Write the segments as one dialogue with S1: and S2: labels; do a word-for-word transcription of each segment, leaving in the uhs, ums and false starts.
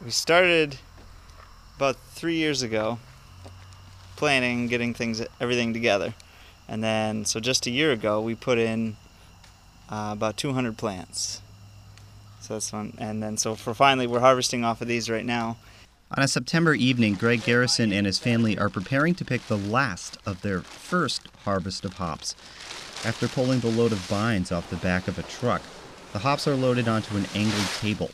S1: we started about three years ago, planning, getting things, everything together. And then, so just a year ago, we put in uh, about two hundred plants. So that's fun. And then, so for finally, we're harvesting off of these right now.
S2: On a September evening, Greg Garrison and his family are preparing to pick the last of their first harvest of hops. After pulling the load of vines off the back of a truck, the hops are loaded onto an angled table.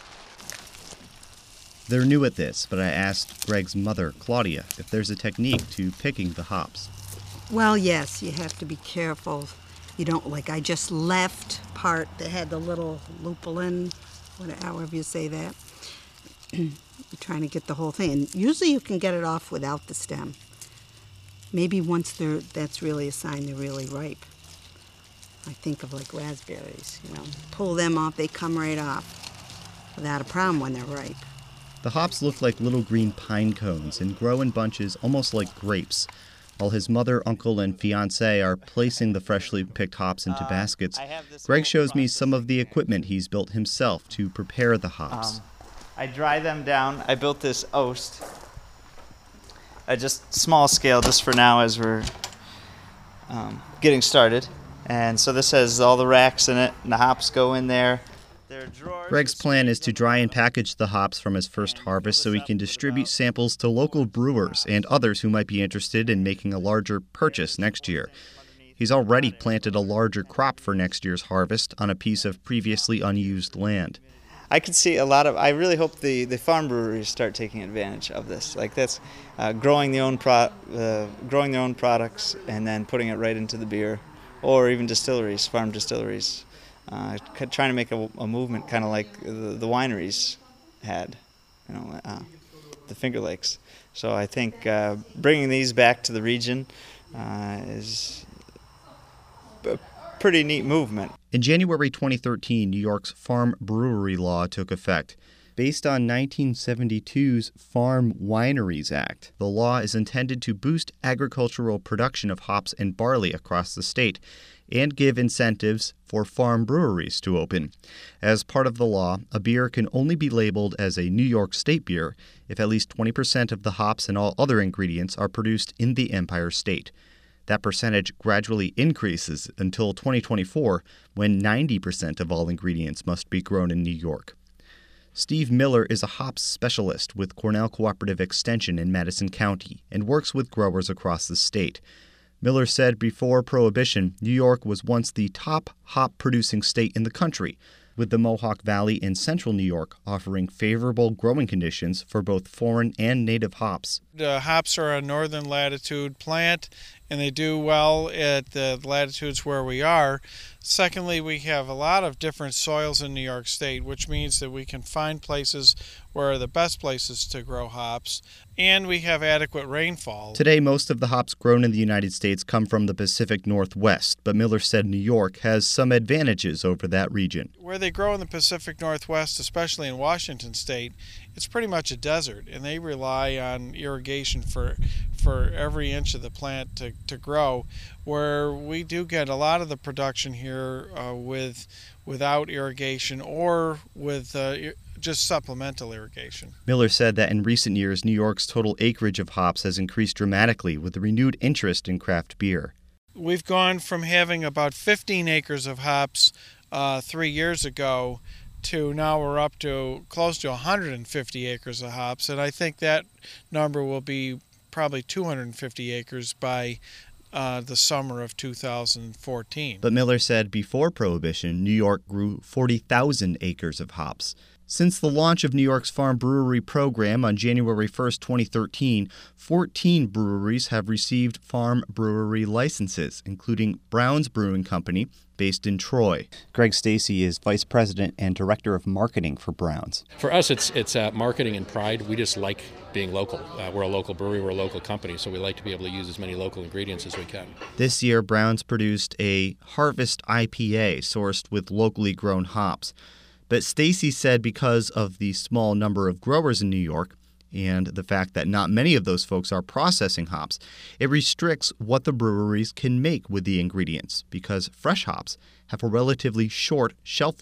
S2: They're new at this, but I asked Greg's mother, Claudia, if there's a technique to picking the hops.
S3: Well, yes, you have to be careful. You don't, like I just left part that had the little lupulin, whatever, however you say that. You're trying to get the whole thing. And usually you can get it off without the stem. Maybe once they're, that's really a sign they're really ripe. I think of like raspberries, you know. Pull them off, they come right off without a problem when they're ripe.
S2: The hops look like little green pine cones and grow in bunches almost like grapes. While his mother, uncle, and fiancé are placing the freshly picked hops into baskets, Greg shows me some of the equipment he's built himself to prepare the hops.
S1: Um, I dry them down. I built this oast. I just small scale just for now as we're um, getting started. And so this has all the racks in it, and the hops go in there.
S2: Greg's plan is to dry and package the hops from his first harvest so he can distribute samples to local brewers and others who might be interested in making a larger purchase next year. He's already planted a larger crop for next year's harvest on a piece of previously unused land.
S1: I could see a lot of, I really hope the, the farm breweries start taking advantage of this. Like that's uh, growing, the own pro, uh, growing their own products and then putting it right into the beer, or even distilleries, farm distilleries. Uh, trying to make a, a movement kind of like the, the wineries had, you know, uh, the Finger Lakes. So I think uh, bringing these back to the region uh, is a pretty neat movement.
S2: In January twenty thirteen, New York's Farm Brewery Law took effect. Based on nineteen seventy-two's Farm Wineries Act, the law is intended to boost agricultural production of hops and barley across the state and give incentives for farm breweries to open. As part of the law, a beer can only be labeled as a New York State beer if at least twenty percent of the hops and all other ingredients are produced in the Empire State. That percentage gradually increases until twenty twenty-four, when ninety percent of all ingredients must be grown in New York. Steve Miller is a hops specialist with Cornell Cooperative Extension in Madison County and works with growers across the state. Miller said before Prohibition, New York was once the top hop-producing state in the country, with the Mohawk Valley in central New York offering favorable growing conditions for both foreign and native hops.
S4: The hops are a northern latitude plant, and they do well at the latitudes where we are. Secondly, we have a lot of different soils in New York State, which means that we can find places where are the best places to grow hops, and we have adequate rainfall.
S2: Today, most of the hops grown in the United States come from the Pacific Northwest, but Miller said New York has some advantages over that region.
S4: Where they grow in the Pacific Northwest, especially in Washington State, it's pretty much a desert, and they rely on irrigation for for every inch of the plant to, to grow, where we do get a lot of the production here uh, with without irrigation or with uh, just supplemental irrigation.
S2: Miller said that in recent years, New York's total acreage of hops has increased dramatically with the renewed interest in craft beer.
S4: We've gone from having about fifteen acres of hops uh, three years ago to now we're up to close to one hundred fifty acres of hops, and I think that number will be probably two hundred fifty acres by uh, the summer of two thousand fourteen.
S2: But Miller said before Prohibition, New York grew forty thousand acres of hops. Since the launch of New York's Farm Brewery program on January first, twenty thirteen, fourteen breweries have received farm brewery licenses, including Brown's Brewing Company, based in Troy. Greg Stacy is Vice President and Director of Marketing for Brown's.
S5: For us, it's it's uh, marketing and pride. We just like being local. Uh, we're a local brewery, we're a local company, so we like to be able to use as many local ingredients as we can.
S2: This year, Brown's produced a Harvest I P A sourced with locally grown hops. But Stacy said because of the small number of growers in New York and the fact that not many of those folks are processing hops, it restricts what the breweries can make with the ingredients because fresh hops have a relatively short shelf life.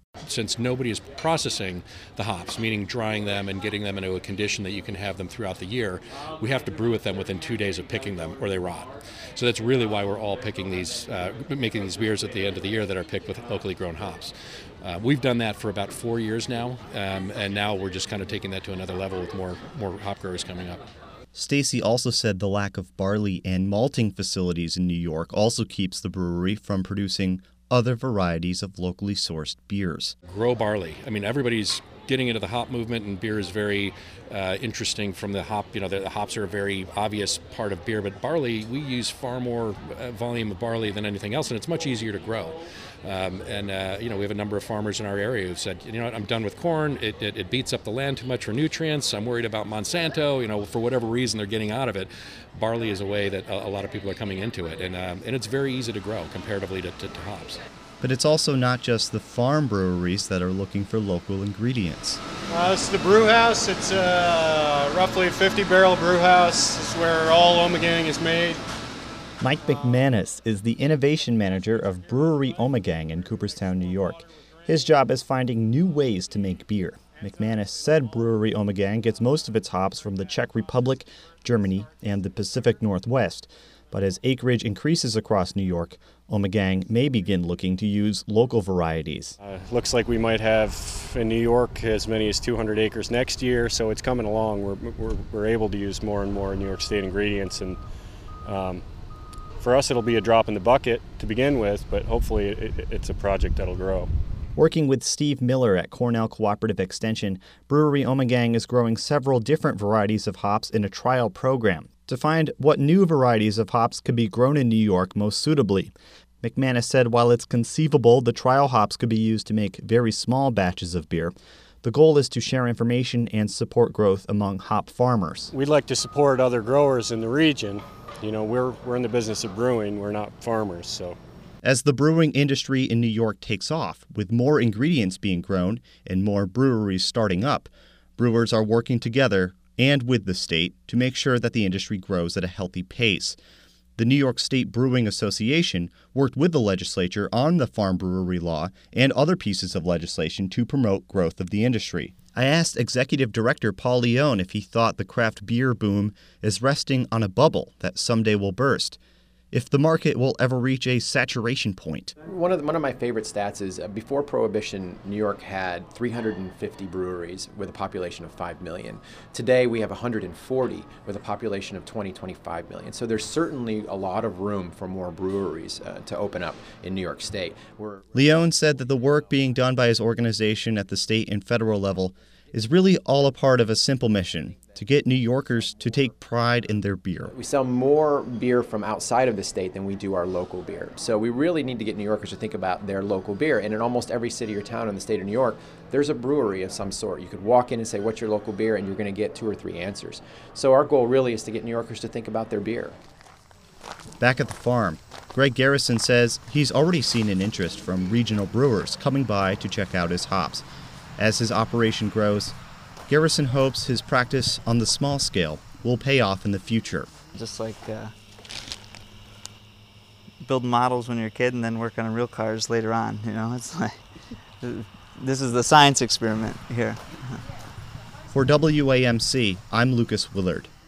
S5: Since nobody is processing the hops, meaning drying them and getting them into a condition that you can have them throughout the year, we have to brew with them within two days of picking them or they rot. So that's really why we're all picking these, uh, making these beers at the end of the year that are picked with locally grown hops. Uh, we've done that for about four years now, um, and now we're just kind of taking that to another level with more, more hop growers coming up.
S2: Stacy also said the lack of barley and malting facilities in New York also keeps the brewery from producing other varieties of locally sourced beers.
S5: Grow barley. I mean, everybody's getting into the hop movement, and beer is very uh, interesting from the hop. You know, the, the hops are a very obvious part of beer, but barley, we use far more uh, volume of barley than anything else, and it's much easier to grow. Um, and, uh, you know, we have a number of farmers in our area who've said, you know what, I'm done with corn. It, it, it beats up the land too much for nutrients. I'm worried about Monsanto. You know, for whatever reason they're getting out of it. Barley is a way that a, a lot of people are coming into it, and, um, and it's very easy to grow comparatively to, to, to hops.
S2: But it's also not just the farm breweries that are looking for local ingredients.
S6: Uh, this is the brew house. It's uh, roughly a fifty barrel brew house. This is where all Ommegang is made.
S7: Mike McManus is the innovation manager of Brewery Ommegang in Cooperstown, New York. His job is finding new ways to make beer. McManus said Brewery Ommegang gets most of its hops from the Czech Republic, Germany, and the Pacific Northwest. But as acreage increases across New York, Ommegang may begin looking to use local varieties.
S6: Uh, looks like we might have in New York as many as two hundred acres next year, so it's coming along. We're, we're, we're able to use more and more New York State ingredients, and um, for us it'll be a drop in the bucket to begin with, but hopefully it, it, it's a project that'll grow.
S7: Working with Steve Miller at Cornell Cooperative Extension, Brewery Ommegang is growing several different varieties of hops in a trial program to find what new varieties of hops could be grown in New York most suitably. McManus said while it's conceivable the trial hops could be used to make very small batches of beer, the goal is to share information and support growth among hop farmers.
S6: We'd like to support other growers in the region. You know, we're, we're in the business of brewing, we're not farmers, so.
S2: As the brewing industry in New York takes off, with more ingredients being grown and more breweries starting up, brewers are working together and with the state to make sure that the industry grows at a healthy pace. The New York State Brewing Association worked with the legislature on the farm brewery law and other pieces of legislation to promote growth of the industry. I asked Executive Director Paul Leone if he thought the craft beer boom is resting on a bubble that someday will burst, if the market will ever reach a saturation point.
S8: One of the, one of my favorite stats is uh, before Prohibition, New York had three hundred fifty breweries with a population of five million. Today we have one hundred forty with a population of twenty, twenty-five million. So there's certainly a lot of room for more breweries uh, to open up in New York State. We're
S2: Leone said that the work being done by his organization at the state and federal level is really all a part of a simple mission: to get New Yorkers to take pride in their beer.
S8: We sell more beer from outside of the state than we do our local beer. So we really need to get New Yorkers to think about their local beer. And in almost every city or town in the state of New York, there's a brewery of some sort. You could walk in and say, what's your local beer? And you're going to get two or three answers. So our goal really is to get New Yorkers to think about their beer.
S2: Back at the farm, Greg Garrison says he's already seen an interest from regional brewers coming by to check out his hops. As his operation grows, Garrison hopes his practice on the small scale will pay off in the future.
S1: Just like uh, build models when you're a kid and then work on real cars later on, you know, it's like, this is the science experiment here.
S2: For W A M C, I'm Lucas Willard.